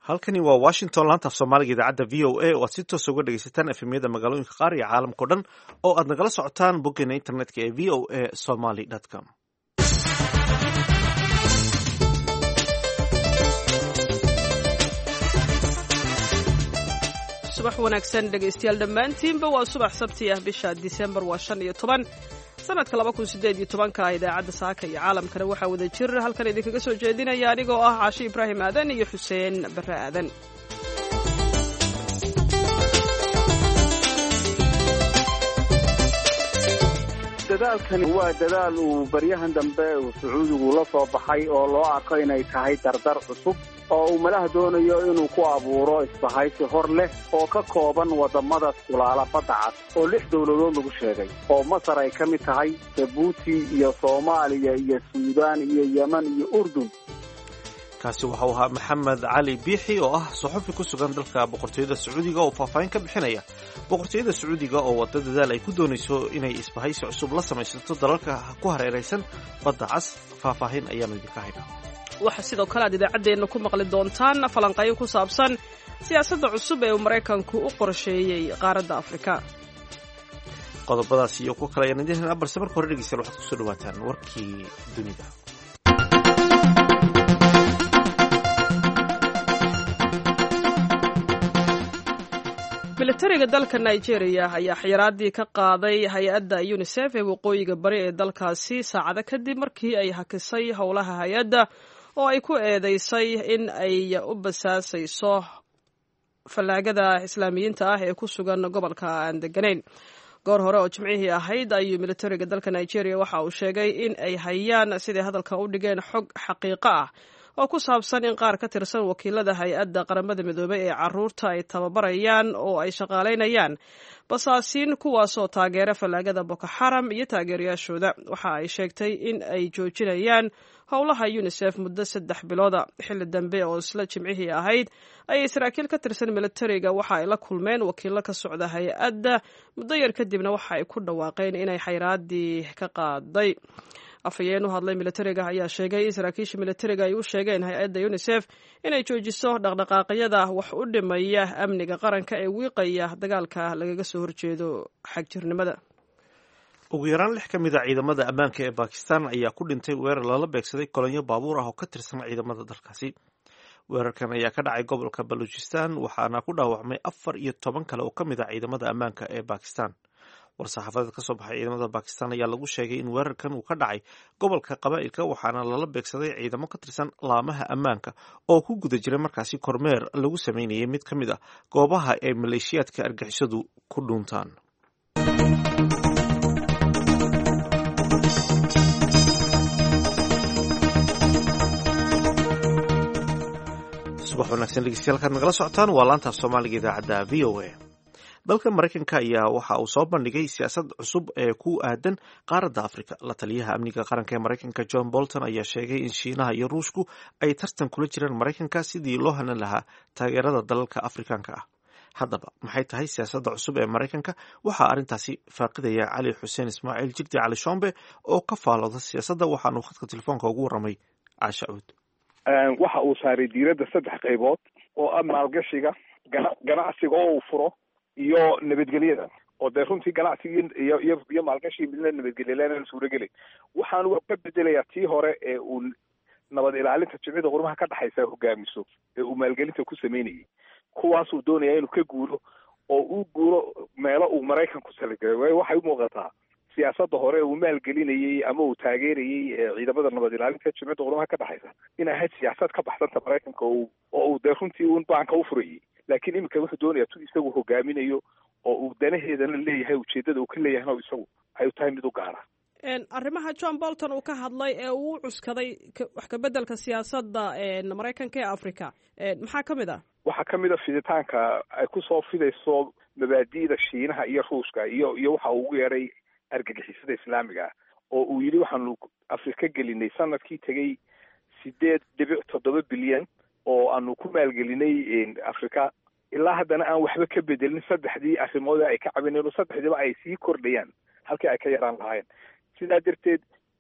halkani waa washington laanta af soomaaliga idaacadda v o a oo aad si toos uga dhegaysataan efemyada magaalooyinka qaar iyo caalamkao dhan oo aad nagala socotaan boggeena internetka ee v o a somaly com. subax wanaagsan dhegaystayaal dhammaantiinba waa subax sabti ah bisha disembar waa 15 sanadka 2018 idaacadda saaka iyo caalamkana waxaa wada jir halkan idinkaga soo jeedinaya anigoo ah caashi ibraahim aadan iyo xuseen barre aadan. dadaalkani waa dadaal uu baryahan dambe uu sacuudigu la soo baxay oo loo arko inay tahay dardar cusub oo uu malaha doonayo inuu ku abuuro isbahaysi hor leh oo ka kooban waddamada kulaala badda cad oo 6 dawladood lagu sheegay oo Masar ay ka mid tahay, Jabuuti iyo Soomaaliya iyo Suudaan iyo Yemen iyo Urdun. kaasi waxa uu ahaa maxamed cali biixi oo ah suxufi ku sugan dalka boqortooyada sacuudiga oo faahfaahin ka bixinaya boqortooyada sacuudiga oo wadda dadaal ay ku doonayso inay isbahaysi cusub la samaysato dalalka ku hareeraysan badda cas. faahfaahin ayaanu idinka haynaa. waxaa sidoo kale aad idaacaddeenna ku maqli doontaan falanqayn ku saabsan siyaasadda cusub ee uu Maraykanku u qorsheeyey qaaradda Afrika. qodobadaas iyo kuwa kale ayaan idin haynaa, balse marka hore dhegeystayaal waxaad kusoo dhawaataan warkii dunida. militariga dalka Nigeria ayaa xayiraadii ka qaaday hay-adda UNICEF ee waqooyiga bari ee dalkaasi saacado kadib markii ay hakisay howlaha hay-adda oo ay ku eedeysay in ay u basaasayso fallaagada islaamiyiinta ah ee ku sugan gobolka aan deganayn. goor hore oo jimcihii ahayd ayuu militariga dalka Nigeria waxa uu sheegay in ay hayaan sidii hadalka u dhigeen xog xaqiiqo ah oo ku saabsan in qaar ka tirsan wakiilada hay-adda qaramada midoobay ee carruurta ay tababarayaan oo ay shaqaalaynayaan basaasiin kuwaasoo taageera fallaagada Boko Haram iyo taageerayaashooda. waxa ay sheegtay in ay joojinayaan howlaha UNICEF muddo 3 bilooda. xilli dambe oo isla jimcihii ahayd ayay saraakiil ka tirsan militariga waxa ay la kulmeen wakiilo ka socda hay-adda muddo yar kadibna waxa ay ku dhawaaqeen inay xayiraadii ka qaaday. afhayeen u hadlay militariga ayaa sheegay in saraakiisha militariga ay u sheegeen hay-adda UNICEF inay joojiso dhaqdhaqaaqyada wax u dhimaya amniga qaranka ee wiiqaya dagaalka lagaga soo horjeedo xagjirnimada. ugu yaraan 6 ka mid a ciidamada ammaanka ee Bakistan ayaa ku dhintay weerar lala beegsaday kolonyo baabuur ah oo ka tirsan ciidamada dalkaasi. weerarkan ayaa ka dhacay gobolka Balochistan waxaana ku dhaawacmay 14 kale oo ka mid a ciidamada ammaanka ee Bakistan. war-saxaafadeed ka soo baxay ciidamada Bakistan ayaa lagu sheegay in weerarkan uu ka dhacay gobolka qabaa'ilka waxaana lala beegsaday ciidamo ka tirsan laamaha ammaanka oo ku guda jiray markaasi kormeer lagu sameynayay mid ka mid ah goobaha ay maleeshiyaadka argixisadu ku dhuuntaan. subax wanaagsan dhegeystayaal kaad nagala socotaan waa laanta af soomaaliga idaacadda v o a. dalka Maraykanka ayaa waxa uu soo bandhigay siyaasad cusub ee ku aadan qaaradda Afrika. la taliyaha amniga qaranka ee Maraykanka John Bolton ayaa sheegay in Shiinaha iyo Ruushku ay tartan kula jiraan Maraykanka sidii loo hanan lahaa taageerada dalalka Afrikaanka ah. haddaba maxay tahay siyaasadda cusub ee Maraykanka? waxaa arrintaasi faaqidaya Cali Xuseen Ismaaciil Jigdi Cali Shombe oo ka faalooda siyaasadda, waxaanu khadka telefoonka ugu warramay Caasha Cuud. waxa uu saaray diiradda 3 qaybood oo ah maalgashiga, ganacsiga oo uu furo iyo nabadgelyada oo dee runtii ganacsigii iyo maalgashii midna nabadgelyalaan suuragelay. waxaan ka bedelayaa tii hore ee uu nabad ilaalinta jimcida qurmaha ka dhaxaysa hogaamiso ee uu maalgelinta ku sameynayay. kuwaasuu doonayaa inuu ka guuro oo uu guuro meelo uu Maraykanku salagelay. waayo waxay u muuqataa siyaasadda hore uu maalgelinayay ama uu taageerayay ciidamada nabad ilaalinta jimcida qurmaha ka dhaxaysa inay ahayd siyaasad ka baxsanta Maraykanka oo uu dee runtii uun baanka u furayay. laakiin iminka wuxuu doonayaa tu isagu hogaaminayo oo uu danaheedana leeyahay, ujeedada uu ka leeyahay isagu ay tahay mid u gaara. arrimaha John Bolton uu ka hadlay ee uu cuskaday wax ka beddelka siyaasadda Maraykanka ee Afrika maxaa ka mid ah? waxaa ka mid a fiditaanka ay ku soo fidayso mabaadi'da Shiinaha iyo Ruushka iyo waxa uu ugu yeeray argagixisada islaamiga oo uu yidhi waxaanu Afrika gelinay sanadkii tegey 8.7 bilyan oo aanu ku maalgelinay Afrika. ilaa haddana aan waxba ka bedelin 3 arrimood ay ka cabineen oo 3diba ay sii kordhayaan halkii ay ka yaraan lahaayeen. sidaa darteed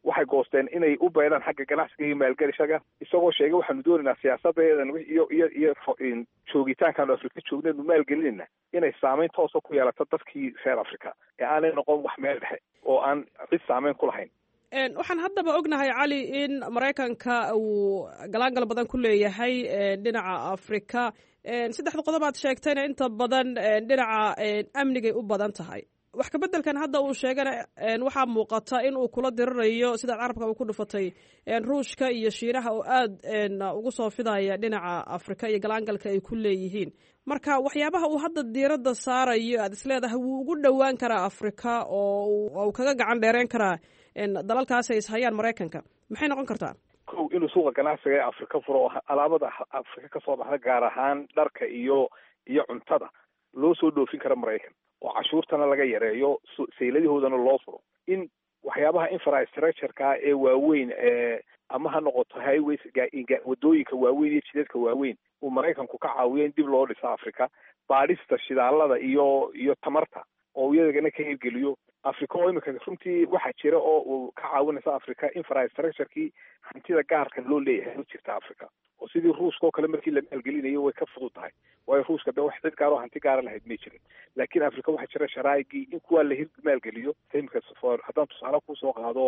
waxay goosteen inay u beedhaan xagga ganacsiga iyo maalgelishaga isagoo sheegay waxaanu doonaynaa siyaasadeedan iyo joogitaankaanu afrika joogneenu maalgelinayna inay saameyn toosa ku yeelato dadkii reer africa ee aanay noqon wax meel dhexe oo aan cid saameyn ku lahayn. waxaan haddaba ognahay cali in maraykanka uu galaangal badan ku leeyahay dhinaca afrika. saddexda qodob aad sheegtayna inta badan dhinaca amnigay u badan tahay. wax kabeddelkan hadda uu sheegana waxaa muuqata in uu kula dirirayo sidaad carabka u ku dhufatay ruushka iyo shiinaha oo aada ugu soo fidaya dhinaca afrika iyo galaangalka ay ku leeyihiin. marka waxyaabaha uu hadda diiradda saarayo aad isleedahay wuu ugu dhowaan karaa afrika oo uu kaga gacan dheereen karaa dalalkaas ay ishayaan maraykanka maxay noqon kartaa? kow inuu suuqa ganacsiga ee afrika furo oo alaabada afrika kasoo baxda gaar ahaan dharka iyo cuntada loo soo dhoofin kara maraykan oo cashuurtana laga yareeyo sayladahoodana loo furo. in waxyaabaha infrastructureka ee waaweyn ama ha noqoto highways wadooyinka waaweyn iyo jidadka waaweyn uu maraykanku ka caawiyo in dib loo dhiso afrika. baadhista shidaalada iyo tamarta oo iyadagana ka hirgeliyo africa oo imika runtii waxaa jira oo uu ka caawinaysa africa infrastructurekii hantida gaarka loo leeyahay u jirta africa oo sidii ruushka oo kale markii la maalgelinayo way ka fudud tahay waayo ruushka de wax cid gaar oo hanti gaara lahayd may jirin. laakiin africa waxaa jira sharaa'igii in kuwaa la maalgeliyo imika haddaan tusaale kusoo qaado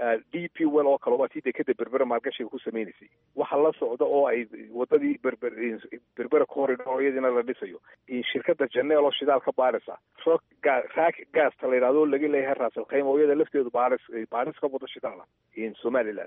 DP World oo kale waa tii dekada berbera maalgashiga ku sameynaysay waxa la socda oo ay wadadii berbera corridor iyadina la dhisayo shirkada Janel oo shidaal ka baaraysa raak gaasta la yiraahdo laga leeyahay raasal qiimo oo iyada lafteedu baaris ka wada shidaal Somaliland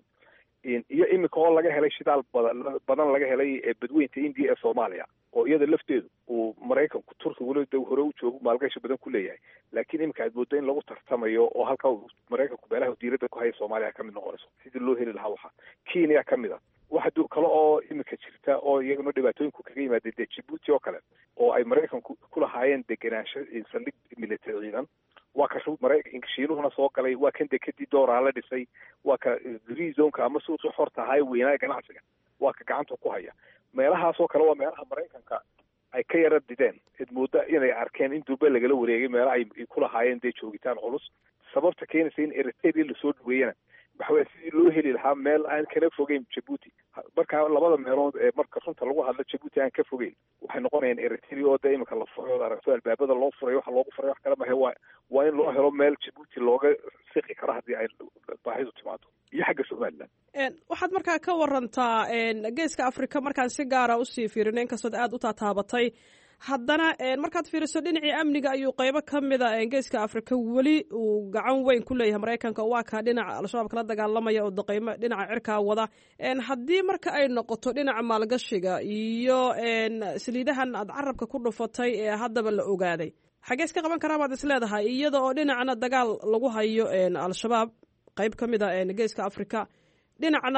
iyo imika oo laga helay shidaal badan laga helay badweynta India ee Soomaaliya oo iyada lafteedu uu maraykanku Turkiga waliba hore u joogo maalgashi badan ku leeyahay. laakiin imika aad moodo in lagu tartamayo oo halka maraykanku beelaha diiradda ku haya Soomaaliya ka mid noqonayso sidii loo heli lahaa waxa Kenya ka mid ah waxa kale oo imika jirta oo iyaguna dhibaatooyinku kaga yimaadeen Djibouti oo kale oo ay maraykanku ku lahaayeen degenaansho saldhig military ciidan waa ka maraykanka shiinuhuna soo galay waa kan dekadii dooraa la dhisay waa ka green zoneka ama suuqa xorta highwayna ganacsiga waa ka gacanta ku haya. meelahaasoo kale waa meelaha maraykanka ay ka yara dideen id mooda inay arkeen in durba lagala wareegay meelaha ay ku lahaayeen dee joogitaan culus. sababta keenaysa in Eritrea lasoo dhaweeyana waxa weeye sidii loo heli lahaa meel aan kana fogeyn Djibouti. marka labada meelood ee marka runta lagu hadlo Djibouti aan ka fogeyn waxay noqonayaan Eritrea oo imika la furo aragto albaabada loo furay waxa loogu furay wax kale ma waa in loo helo meel Djibouti looga siqi karo haddii ay baahidu timaado iyo xagga Somaliland. waxaad markaa ka warantaa geeska afrika markaan si gaara usii fiirino inkastoo aad u taataabatay haddana markaad fiiriso dhinacii amniga ayuu qaybo ka mida geeska afrika weli uu gacan weyn ku leeyahay maraykanka oo waa kaa dhinaca al-shabaab kala dagaalamaya oo daqaymo dhinaca cirkaa wada. haddii marka ay noqoto dhinaca maalgashiga iyo saliidahan aad carabka ku dhufatay ee haddaba la ogaaday xagees ka qaban karaa baad is leedahay iyada oo dhinacna dagaal lagu hayo al-shabaab qayb ka mid a geeska afrika dhinacna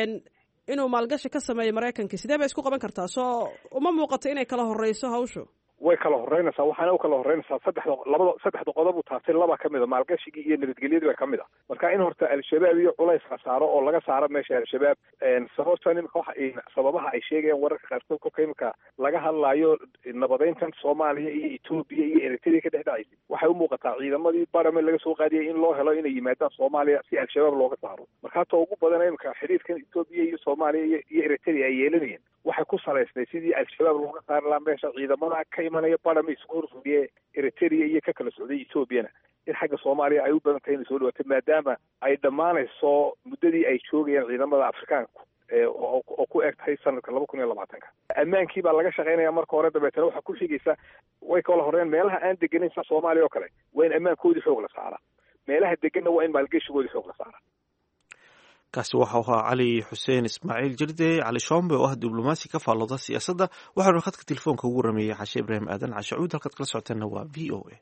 inuu maalgashi ka sameeyo maraykanka sidee bay isku qaban kartaa soo uma muuqato inay kala horeyso hawshu? way kala horeynaysaa waxaana u kala horeynaysaa saddexda qodob u taabtay laba ka mid a maalgashigii iyo nabadgelyadii baa ka mid a. marka in horta al-shabaab iyo culays la saaro oo laga saaro meesha al-shabaab sababtan imika sababaha ay sheegayaan wararka qaarkood kolka imika laga hadlaayo nabadeyntan Soomaaliya iyo Ethiopia iyo Eritrea ka dhexdhacaysa waxay u muuqataa ciidamadii barame laga soo qaadiyay in loo helo inay yimaadaan Soomaaliya si al-shabaab looga saaro. marka ta ugu badan imika xiriirkan Ethiopia iyo Soomaaliya iyo Eritrea ay yeelanayeen waxay ku salaysnay sidii al-shabaab looga saari lahaa meesha ciidamada ka imanaya barame isku horfadhiye Eritrea iyo ka kala socday Ethiopiana in xagga Soomaaliya ay u badan tahay inay soo dhawaato maadaama ay dhammaanayso muddadii ay joogayeen ciidamada Afrikaanku oo ku eg tahay sanadka 2020. ammaankii baa laga shaqeynaya marka hore dabeetana waxaa ku xigaysa way kala horeen meelaha aan degenayn sida Soomaaliya oo kale waa in ammaankoodii xoog la saaraa meelaha deganna waa in maalgashigoodii xoog la saaraa. kaasi waxa ahaa Cali Xuseen Ismaaciil Jirde Cali Shombe oo ah diblomaasi ka faallooda siyaasadda waxaanu khadka telefoonka ugu rameeyay Xashe Ibraahim Aadan Cashe Cuud halkaad kala socoteena waa VOA.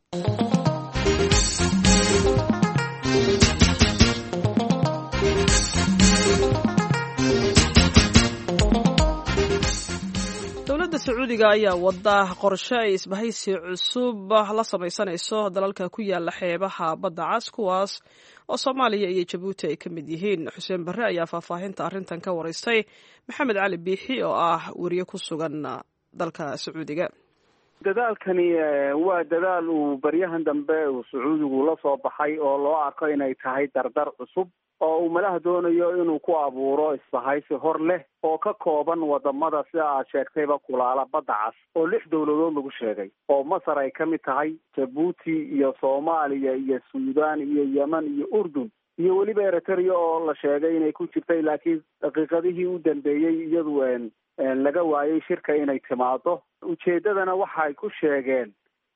dowladda Sacuudiga ayaa wada qorshe ay isbahaysi cusub la samaysanayso dalalka ku yaala xeebaha badda cas kuwaas oo Soomaaliya iyo Djibouti ay ka mid yihiin. Xuseen Barre ayaa faahfaahinta arrintan ka waraystay Maxamed Cali Biixi oo ah wariye ku sugan dalka Sacuudiga. dadaalkani waa dadaal uu baryahan dambe uu Sacuudigu la soo baxay oo loo arko inay tahay dardar cusub oo uu malaha doonayo inuu ku abuuro isbahaysi hor leh oo ka kooban wadamada sida aad sheegtayba kulaala badda cas oo 6 dawladood lagu sheegay oo Masar ay ka mid tahay, Djibouti iyo Soomaaliya iyo Suudaan iyo Yemen iyo Urdun iyo weliba Eritrea oo la sheegay inay ku jirtay laakiin daqiiqadihii u dambeeyay iyadu laga waayay shirka inay timaado. Ujeedadana waxay ku sheegeen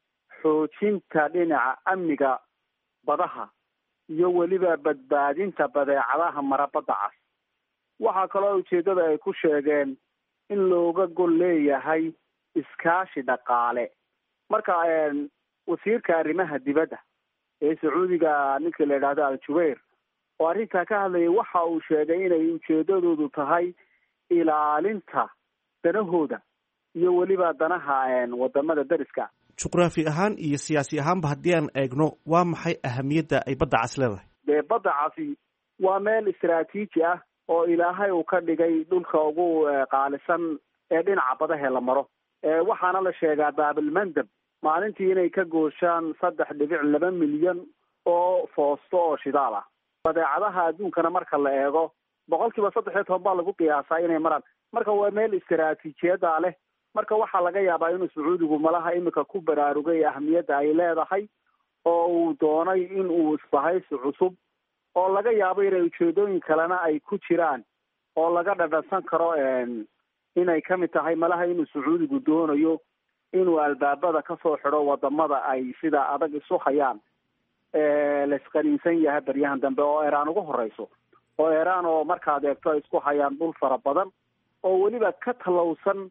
xoojinta dhinaca amniga badaha iyo weliba badbaadinta badeecadaha marabada cas. waxaa kaloo ujeedada ay ku sheegeen in looga gol leeyahay iskaashi dhaqaale. marka wasiirka arrimaha dibadda ee Sacuudiga ninka la yiraahdo Al-Jubeir oo arrinta ka hadlayay waxa uu sheegay inay ujeedadoodu tahay ilaalinta danahooda iyo weliba danaha wadamada dariska. juqraafi ahaan iyo siyaasi ahaanba haddii aan eegno waa maxay ahamiyadda ay badda cas leedahay? dee badda casi waa meel istiraatiiji ah oo ilaahay uu ka dhigay dhulka ugu qaalisan ee dhinaca badaha la maro. waxaana la sheegaa baabilmandab maalintii inay ka gooshaan 3.2 milyan oo foosto oo shidaal ah. badeecadaha adduunkana marka la eego 13% baa lagu qiyaasaa inay maraan. marka waa meel istiraatiijiyada leh. marka waxaa laga yaabaa inuu Sacuudigu malaha imika ku baraarugay ahmiyadda ay leedahay oo uu doonay in uu isbahaysi cusub oo laga yaabo inay ujeedooyin kalena ay ku jiraan oo laga dhadhansan karo inay ka mid tahay malaha inuu Sacuudigu doonayo inuu albaabada ka soo xidho wadamada ay sida adag isu hayaan la isqaniinsan yahay baryahan dambe oo Iran ugu horeyso. oo Iran oo markaad eegto isku hayaan dhul fara badan oo weliba ka talowsan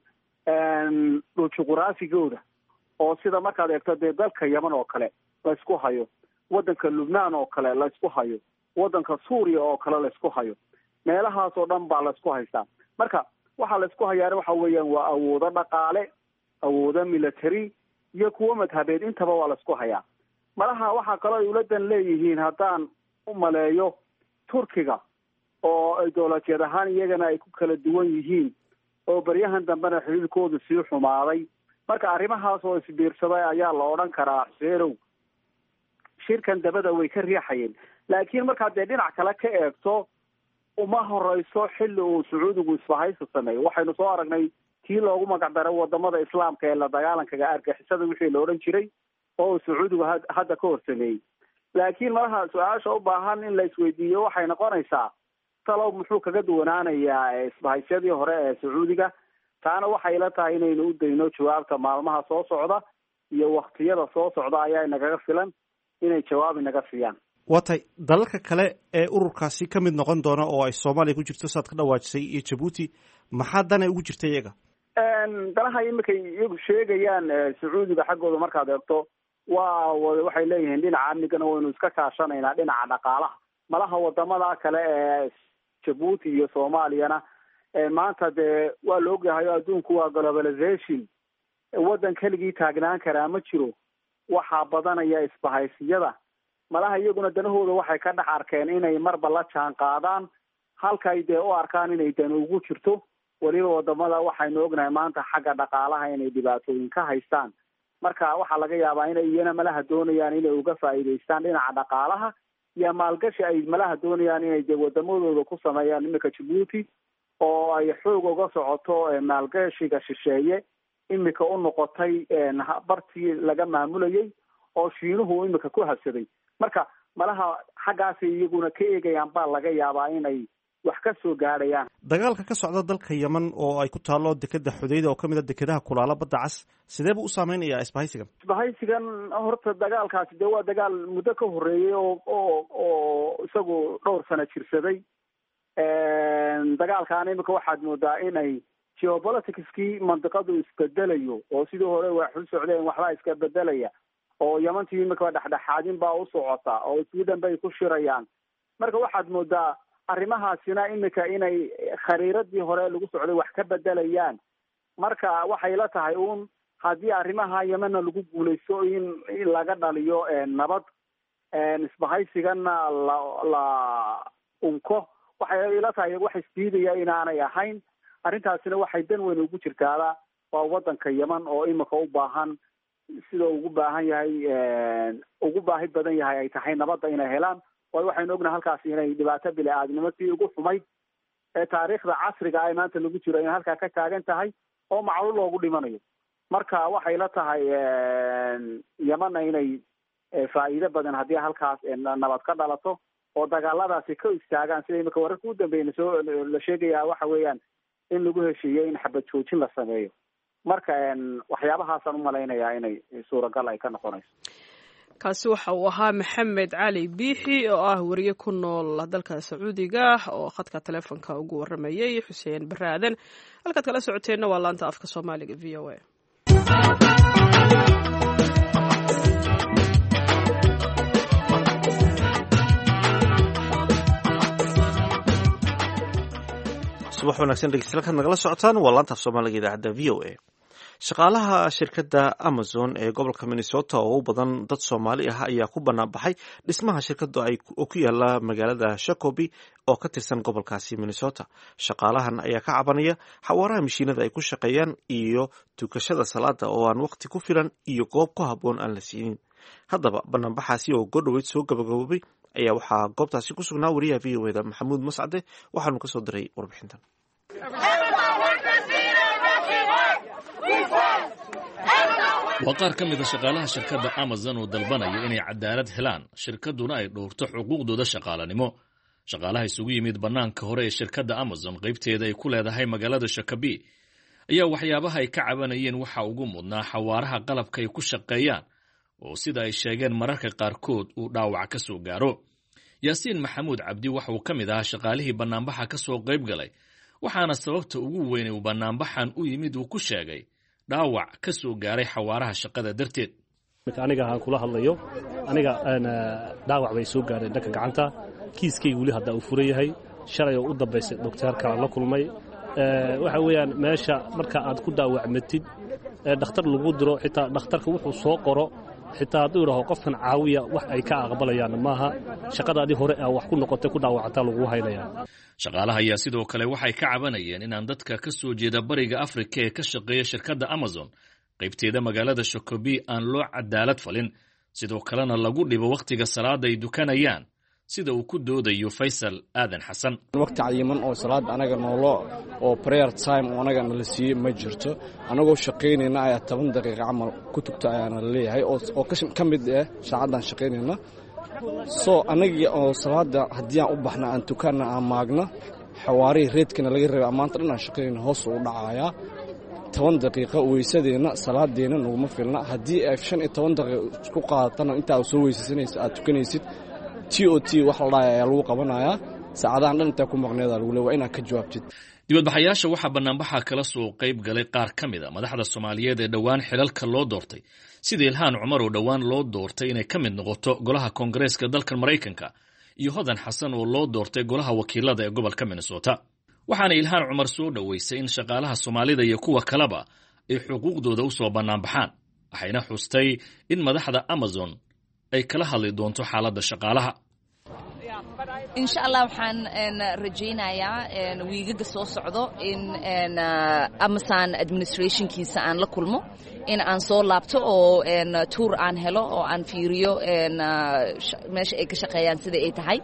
dhul juqraafigooda oo sida markaad eegto dee dalka Yemen oo kale la isku hayo, wadanka Lubnaan oo kale la isku hayo, wadanka Suuriya oo kale la isku hayo. meelahaas oo dhan baa la isku haystaa. marka waxa la isku hayaa waxa weeyaan waa awoodo dhaqaale, awoodo military iyo kuwo madhabeed intaba waa la isku hayaa. malaha waxa kale ay uladan leeyihiin haddaan u maleeyo Turkiga oo ay dawladeed ahaan iyagana ay ku kala duwan yihiin oo baryahan dambena xiriirkoodu sii xumaaday. marka arrimahaas oo isbiirsaday ayaa la odhan karaa seerow shirkan dabada way ka riixayeen. laakiin markaad dee dhinac kale ka eegto uma horeyso xilli uu Sacuudigu isbahaysi sameeyo. waxaynu soo aragnay kii loogu magac daray wadamada islaamka ee la dagaalankaga argixisada wixii la odhan jiray oo Sacuudigu hadda ka horsameeyey. laakiin malaha su-aasha u baahan in la isweydiiyo waxay noqonaysaa talow muxuu kaga duwanaanayaa isbahaysyadii hore ee Sacuudiga. taana waxay la tahay inaynu u dayno jawaabta maalmaha soo socda iyo waqtiyada soo socda ayaa nagaga filan inay jawaab inaga siiyaan. waatay dalalka kale ee ururkaasi ka mid noqon doona oo ay Soomaaliya ku jirto saad ka dhawaajisay iyo Djibouti maxaa dana ugu jirta iyaga? danaha imika iyagu sheegayaan Sacuudiga xaggooda markaad eegto waxay leeyihiin dhinaca amnigana waynu iska kaashanaynaa dhinaca dhaqaalaha. malaha wadamada kale ee Djibouti iyo Soomaaliyana maanta dee waa la ogyahay adduunku waa globalization. wadan keligii taagnaan karaa ma jiro. waxaa badanaya isbahaysiyada. malaha iyaguna danahooda waxay ka dhex arkeen inay marba la jaan qaadaan halkay dee u arkaan inay dani ugu jirto. weliba wadamada waxaynu ognahay maanta xagga dhaqaalaha inay dhibaatooyin ka haystaan. marka waxaa laga yaabaa inay iyana malaha doonayaan inay uga faa'iidaystaan dhinaca dhaqaalaha iyo maalgashi ay malaha doonayaan inay dee wadamadooda ku sameeyaan. imika Djibouti oo ay xoog uga socoto maalgashiga shisheeye imika u noqotay bartii laga maamulayay oo Shiinuhu imika ku habsaday. marka malaha xaggaasi iyaguna ka eegayaan baa laga yaabaa inay wax ka soo gaadhayaan. dagaalka ka socda dalka Yemen oo ay ku taalo dekada Xudayda oo kamid ah dekadaha kulaala badda cas sidee buu u saameynayaa isbahaysigan? isbahaysigan horta dagaalkaasi dee waa dagaal muddo ka horeeyay oo isagu dhowr sano jirsaday. dagaalkan imika waxaad moodaa inay geopoliticskii mandiqadu isbedelayo oo sidii hore wax u socdeen waxbaa iska bedelaya oo Yementii imika dhexdhexaadin baa u socota oo Sweden bay ku shirayaan. marka waxaad moodaa arrimahaasina imika inay khariiradii hore lagu socday wax ka bedelayaan. marka waxay la tahay uun haddii arrimaha Yemenna lagu guuleysto in laga dhaliyo nabad isbahaysigana la unko waxay la tahay wax isdiidaya inaanay ahayn. arrintaasina waxay dan weyn ugu jirtaa waa wadanka Yemen oo imika u baahan sida ugu baahan yahay ugu baahi badan yahay ay tahay nabadda inay helaan waayo waxaynu ognahay halkaasi inay dhibaato bili-aadnimo tii ugu xumayd ee taariikhda casriga ah maanta lagu jiro inay halkaa ka taagan tahay oo macluul loogu dhimanayo. marka waxay la tahay Yemen inay faa'iido badan haddii halkaas nabad ka dhalato oo dagaaladaasi ka istaagaan sida imika wararka u dambeeyna soo la sheegayaa waxa weeyaan in lagu heshiiyey in xabad joojin la sameeyo. marka waxyaabahaasaan u malaynayaa inay suuragal ay ka noqonayso. kaasi waxa uu ahaa Maxamed Cali Biixi oo ah wariye ku nool dalka Sacuudiga oo khadka telefoonka ugu waramayay Xuseen Baraaden. halkaad kala socoteenna waa laanta afka Soomaaliga VOA. subax wanaagsan dhegeystayaal kaad nagala socotaan waa laanta af Soomaaliga idaacadda VOA. shaqaalaha shirkadda Amazon ee gobolka Minnesota oo u badan dad Soomaali ah ayaa ku banaan baxay dhismaha shirkadda oo ku yaala magaalada Shakopee oo ka tirsan gobolkaasi Minnesota. shaqaalahan ayaa ka cabanaya xawaaraha mishiinada ay ku shaqeeyaan iyo tukashada salaada oo aan waqti ku filan iyo goob ku habboon aan la siinin. haddaba banaanbaxaasi oo godhoweyd soo gabagaboobay ayaa waxaa goobtaasi ku sugnaa wariyaha VOA-da Maxamuud Mascade waxaanu ka soo diray warbixintan. waa qaar ka mida shaqaalaha shirkadda Amazon oo dalbanaya inay cadaalad helaan shirkadduna ay dhowrto xuquuqdooda shaqaalanimo. shaqaalaha isugu yimid bannaanka hore ee shirkadda Amazon qaybteeda ay ku leedahay magaalada Shakopee ayaa waxyaabaha ay ka cabanayeen waxa ugu mudnaa xawaaraha qalabka ay ku shaqeeyaan oo sida ay sheegeen mararka qaarkood uu dhaawac ka soo gaaro. Yaasiin Maxamuud Cabdi waxa uu ka mid ahaa shaqaalihii bannaanbaxa ka soo qayb galay waxaana sababta ugu weyn ee bannaanbaxan u yimid uu ku sheegay dhaawac ka soo gaaray xawaaraha shaqada darteed. aniga aan kula hadlayo aniga dhaawac bay soo gaareen dhanka gacanta kiiskaygu weli hadda uu furan yahay shalay oo u dambaysay doctorka la kulmay waxa weeyaan meesha marka aad ku dhaawacmatid dhakhtar lagu diro xitaa dhakhtarka wuxuu soo qoro xitaa hadduu yidhaaho qofkan caawiya wax ay ka aqbalayaan maaha shaqadaadii hore wax ku noqotay ku dhaawacataa lagu haynayaa. shaqaalaha ayaa sidoo kale waxay ka cabanayeen inaan dadka ka soo jeeda bariga Afrika ee ka shaqeeya shirkadda Amazon qaybteeda magaalada Shakopee aan loo cadaalad falin sidoo kalena lagu dhibo waqtiga salaada ay dukanayaan sida uu ku doodayo Faysal Aadan Xasan. waqti cayiman oo salaad anaga noolo oo prayer time oo anaga la siiyay ma jirto anagoo shaqeynayna ayaa 10 daqiiqo camal ku tugta ayaan leeyahay oo ka mid ah saacadan shaqeynayna soo anaga oo salaada hadii aan u baxna aan tukana aan maagna xawaari reedkana laga reebay amaanta dhan aan shaqeynayna hoos u dhacaya 10 daqiiqo weysadeena salaadeena nuguma filna hadii ay 15 daqiiqo isku qaadatana inta aad soo weysaysanaysid aad tukanaysid TOT wax la dhahay ayaa lagu qabanayaa saacadahan dhan inta ku maqneeda lagu leeyahay inaad ka jawaabtid. dibadbaxayaasha waxaa banaanbaxa kala soo qayb galay qaar ka mid a madaxda Soomaaliyeed ee dhawaan xilalka loo doortay sida Ilhaan Cumar oo dhawaan loo doortay inay ka mid noqoto golaha Koongareeska dalka Mareykanka iyo Hodan Xasan oo loo doortay golaha wakiilada ee gobolka Minnesota. waxaana Ilhaan Cumar soo dhaweysay in shaqaalaha Soomaalida iyo kuwa kaleba ay xuquuqdooda u soo banaanbaxaan waxayna xustay in madaxda Amazon ay kala hadli doonto xaaladda shaqaalaha. insha Allah waxaan rajaynayaa wiigaga soo socdo in Amazon administrationkiisa aan la kulmo in aan soo laabto oo tour aan helo oo aan fiiriyo meesha ay ka shaqeeyaan sida ay tahay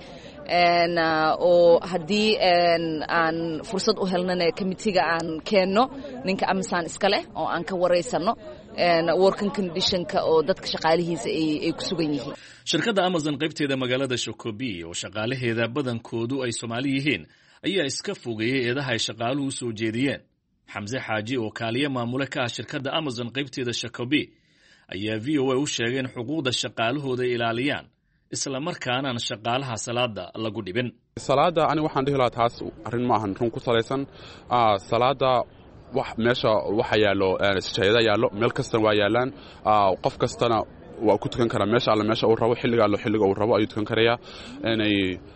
oo haddii aan fursad u helnana committee-ga aan keenno ninka Amazon iska leh oo aan ka wareysano working condition-ka oo dadka shaqaalihiisa ay ku sugan yihiin. shirkadda Amazon qaybteeda magaalada Shakopee oo shaqaalaheeda badankoodu ay Soomaali yihiin ayaa iska fogeeyay eedaha ay shaqaaluhu soo jeediyeen. Xamse Xaaji oo kaaliye maamule ka ah shirkadda Amazon qaybteeda Shakopee ayaa VOA u sheegay in xuquuqda shaqaalahooda ilaaliyaan isla markaana shaqaalaha salaada lagu dhibin. salaada ani waxaan dhihi lahaa taas arrin ma ahan run ku salaysan salaada wax meesha waxa yaalo shayada yaalo meel kasta waa yaalaan qof kastana waa ku tukan karaa meesha alla meesha uu rabo xilliga uu rabo ayuu tukan karayaa inay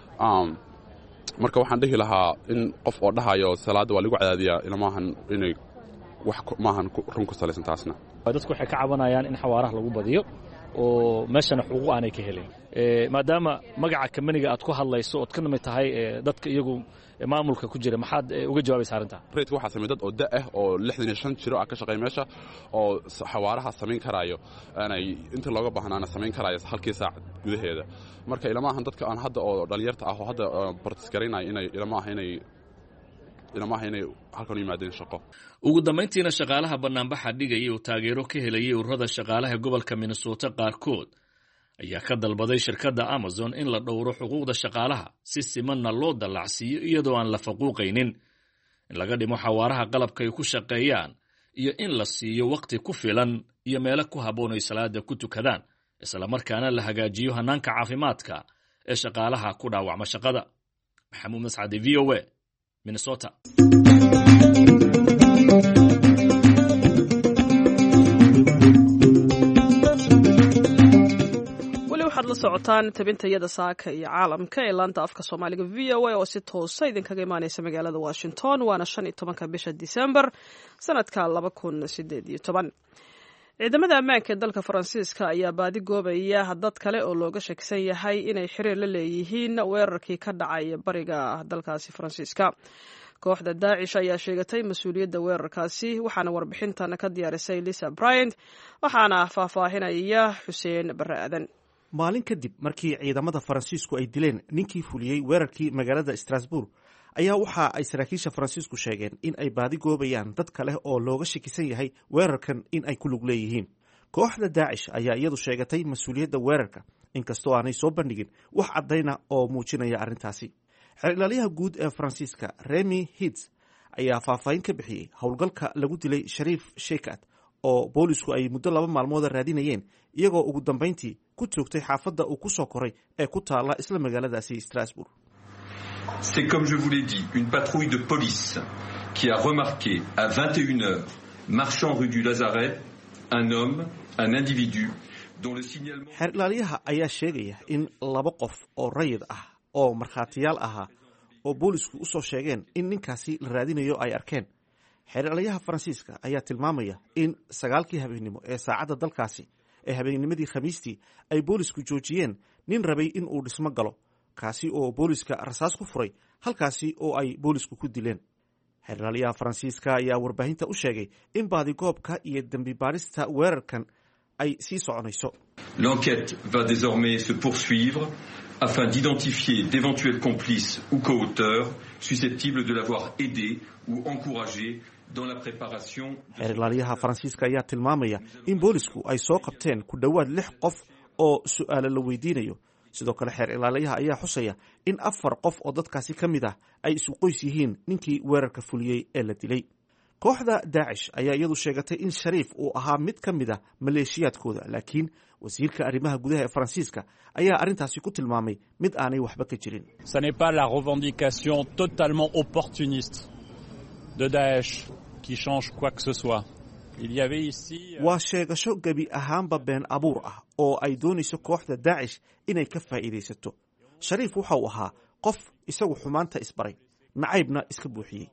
marka waxaan dhihi lahaa in qof oo dhahayo salaada waa lagu cadaadiyaa ilmaahan inay wax maahan run ku salaysan taasna dadku waxay ka cabanayaan in xawaaraha lagu badiyo oo meeshana xuquuq aanay ka helin maadaama magaca kambaniga aad ku hadlayso ood ka namid tahay dadka iyagu maamulka ku jira maxaad uga jawaabaysaa arrinta reedka waxaa sameeyay dad oo da ah oo 65 jiro ah ka shaqeeya meesha oo xawaaraha sameyn karaayo aanay inta looga baahnaana sameyn karaayo halkii saac gudaheeda marka ilama ahan dadka aan hadda oo dhalinyarta ah oo hadda bartisgareynay inay ilama ahan inay halkan yimaadeen shaqo ugu dambeyntiina shaqaalaha banaanbaxa dhigaya oo taageero ka helayay ururada shaqaalaha gobolka Minnesota qaarkood ayaa ka dalbaday shirkadda Amazon in la dhowro xuquuqda shaqaalaha si simanna loo dallacsiiyo iyadoo aan la faquuqaynin in laga dhimo xawaaraha qalabka ay ku shaqeeyaan iyo in la siiyo waqti ku filan iyo meelo ku habboon ay salaada ku tukadaan isla markaana la hagaajiyo hanaanka caafimaadka ee shaqaalaha ku dhaawacma shaqada Maxamuud Mascade VOA Minnesota waxaad la socotaan tabintayada saaka iyo caalamka ee laanta afka Soomaaliga VOA oo si toos ah idinkaga imaanaysa magaalada Washington waana 15 bisha December sanadka 2018 ciidamada ammaanka ee dalka Faransiiska ayaa baadi goobaya dad kale oo looga shakisan yahay inay xiriir la leeyihiin weerarkii ka dhacay bariga dalkaasi Faransiiska kooxda Daesh ayaa sheegatay mas'uuliyadda weerarkaasi waxaana warbixintan ka diyaarisay Lisa Bryant waxaana faahfaahinaya Xuseen Barre Aadan maalin kadib markii ciidamada Faransiisku ay dileen ninkii fuliyay weerarkii magaalada Strasbourg ayaa waxa ay saraakiisha Faransiisku sheegeen in ay baadi goobayaan dad kale oo looga shakisan yahay weerarkan in ay ku lug leeyihiin kooxda Daesh ayaa iyadu sheegatay mas'uuliyadda weerarka inkastoo aanay soo bandhigin wax cadayna oo muujinaya arrintaasi xiriirlaaliyaha guud ee Faransiiska Remy Heitz ayaa faahfaahin ka bixiyay howlgalka lagu dilay Sharif Sheikhat oo boolisku ay muddo 2 maalmood raadinayeen iyagoo ugu dambeyntii ku toogtay xaafadda uu ku soo koray ee ku taala isla magaaladaasi Strasbourg. C'est comme je vous l'ai dit, une patrouille de police qui a remarqué à 21h, marchant rue du Lazaret, un homme, un individu dont le signalement... xiriirlaaliyaha ayaa sheegaya in 2 qof oo rayid ah oo markhaatiyaal ahaa oo boolisku u soo sheegeen in ninkaasi la raadinayo ay arkeen xiriirlayaha Faransiiska ayaa tilmaamaya in 9kii habeenimo ee saacadda dalkaasi ee habeennimadii Khamiistii ay boolisku joojiyeen nin rabay in uu dhismo galo kaasi oo booliska rasaas ku furay halkaasi oo ay boolisku ku dileen xiriirlayaha Faransiiska ayaa warbaahinta u sheegay in baadigoobka iyo dambi baarista weerarkan ay sii soconayso. L'enquête va désormais se poursuivre afin d'identifier d'éventuels complices ou co-auteurs susceptibles de l'avoir aidé ou encouragé dans la préparation. xiriirlayaha Faransiiska ayaa tilmaamaya in boolisku ay soo qabteen ku dhawaad 6 qof oo su'aalo la weydiinayo sidoo kale xiriirlayaha ayaa xusaya in 4 qof oo dadkaasi ka mid ah ay isu qoys yihiin ninkii weerarka fuliyay ee la dilay kooxda Daesh ayaa iyadu sheegatay in Sharif uu ahaa mid ka mid ah maleeshiyaadkooda laakiin wasiirka arrimaha gudaha ee Faransiiska ayaa arrintaasi ku tilmaamay mid aanay waxba ka jirin. Ce n'est pas la revendication totalement opportuniste de Daesh qui change quoi que ce soit. Il y avait ici waa sheegasho gabi ahaanba been abuur ah oo ay doonayso kooxda Daesh inay ka faa'iideysato. Sharif waxa uu ahaa qof isagu xumaanta isbaray nacaybna iska buuxiyay.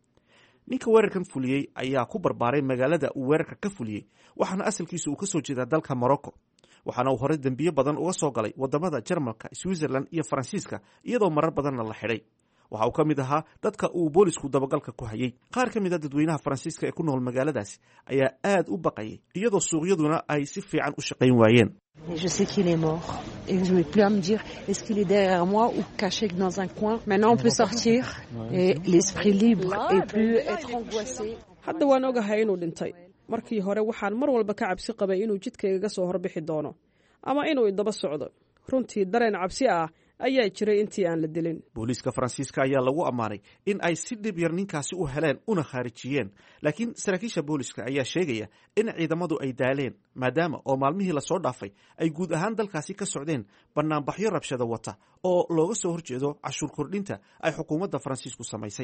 ninka weerarkan fuliyay ayaa ku barbaaray magaalada uu weerarka ka fuliyay waxaana asalkiisu uu ka soo jeedaa dalka Morocco waxaana uu hore dambiyo badan uga soo galay wadamada Jarmalka, Switzerland iyo Faransiiska iyadoo marar badanna la xidhay waxa uu ka mid ahaa dadka uu boolisku dabagalka ku hayay qaar ka mid ah dadweynaha Faransiiska ee ku nool magaaladaasi ayaa aad u baqayay iyadoo suuqyaduna ay si fiican u shaqayn waayeen. Je sais qu'il est mort et je vais plus à me dire est-ce qu'il est derrière moi ou caché dans un coin. Maintenant on peut sortir et l'esprit libre et plus être angoissé. hadda waan ogahay inuu dhintay markii hore waxaan mar walba ka cabsi qabay inuu jidkayga soo horbixi doono ama inuu idaba socdo runtii dareen cabsi ah ayaa jiray intii aan la dilin. booliska Faransiiska ayaa lagu amaanay in ay si dhib yar ninkaasi u heleen una khaarijiyeen laakiin saraakiisha booliska ayaa sheegaya in ciidamadu ay daaleen maadaama oo maalmihii la soo dhaafay ay guud ahaan dalkaasi ka socdeen banaanbaxyo rabshado wata oo looga soo horjeedo cashuur kordhinta ay xukuumadda Faransiisku samaysay.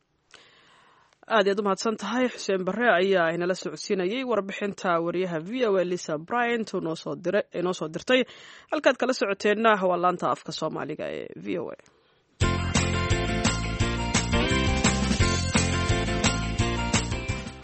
aad ayaad u mahadsan tahay Xuseen Barre ayaa inala socodsiinayay warbixinta wariyaha VOA Lisa Bryant oo noo soo dirtay halkaad kala socoteenna waa laanta afka Soomaaliga ee VOA.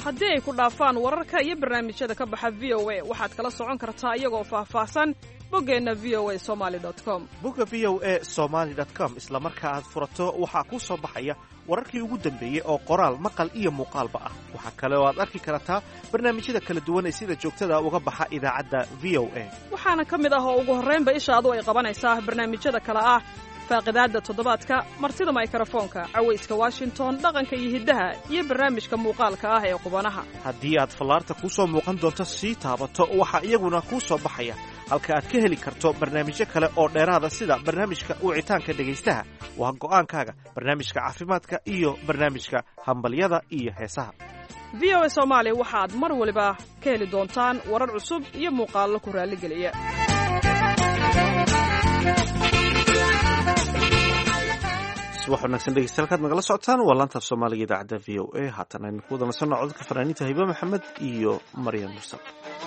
haddii ay ku dhaafaan wararka iyo barnaamijyada ka baxa v o a waxaad kala socon kartaa iyagoo faahfaahsan boggeenna v o a somaly com bogga v o a somaly com isla marka aad furato waxaa kuu soo baxaya wararkii ugu dambeeyey oo qoraal maqal iyo muuqaalba ah. waxaa kale oo aad arki kartaa barnaamijyada kala duwan ee sida joogtada uga baxa idaacadda v o a waxaana ka mid ah oo ugu horraynba ishaadu ay qabanaysaa barnaamijyada kale ah faaqidaadda toddobaadka, martida mikrofoonka, cawayska washington, dhaqanka iyo hiddaha, iyo barnaamijka muuqaalka ah ee qubanaha. haddii aad fallaarta kuu soo muuqan doonto sii taabato waxaa iyaguna kuu soo baxaya halka aad ka heli karto barnaamijyo kale oo dheeraada sida barnaamijka wicitaanka dhegaystaha waa go'aankaaga, barnaamijka caafimaadka iyo barnaamijka hambalyada iyo heesaha. v o a soomaali waxaad mar waliba ka heli doontaan warar cusub iyo muuqaallo ku raalligeliya. subax wanaagsan dhegeystayaal kaad nagala socotaan waa laanta af soomaaliga idaacadda v o a haatan aynu ku wada nasanno codadka fanaaniinta hibe maxamed iyo maryam mursal.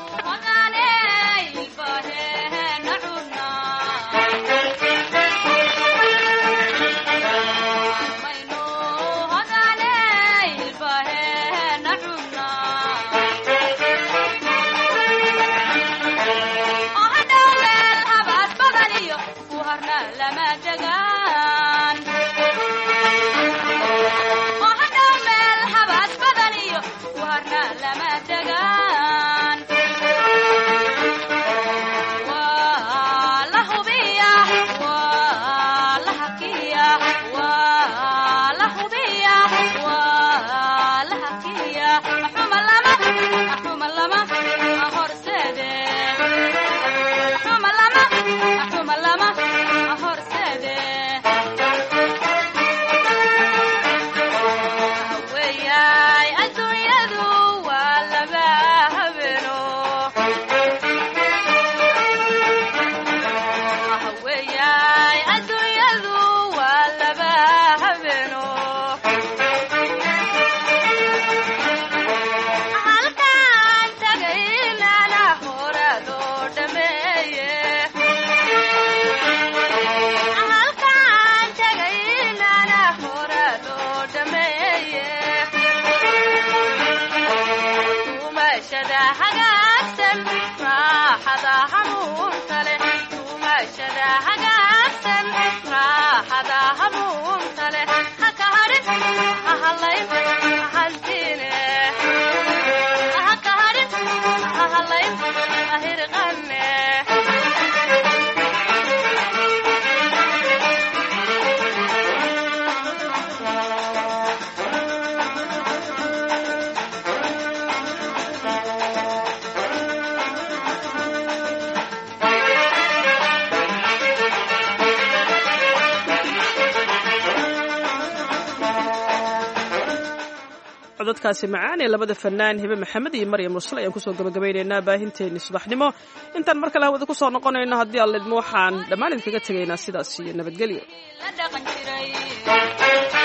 codadkaasi macaan ee labada fanaan hibe maxamed iyo maryam mursal ayaan kusoo gabagabaynaynaa baahinteenii subaxnimo. intaan mar kale hawada ku soo noqonayno haddii aan lidmo waxaan dhammaan idinkaga tegaynaa sidaas iyo nabadgelyo.